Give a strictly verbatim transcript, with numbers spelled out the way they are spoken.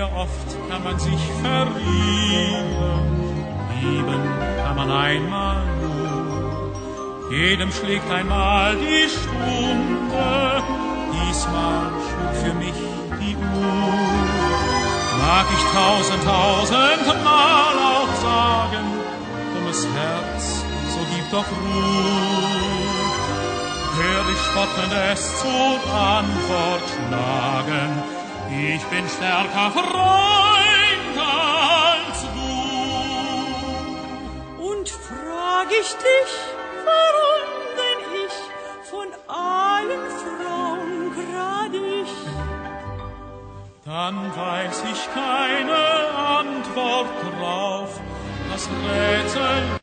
Sehr oft kann man sich verlieben, lieben kann man einmal nur. Jedem schlägt einmal die Stunde, diesmal schlug für mich die Uhr. Mag ich tausend, tausend Mal auch sagen, dummes Herz, so gib doch Ruhe. Hör dich spottend es zur Antwort schlagen, ich bin stärker Freund als du. Und frag ich dich, warum denn ich von allen Frauen grad ich? Dann weiß ich keine Antwort drauf, das Rätsel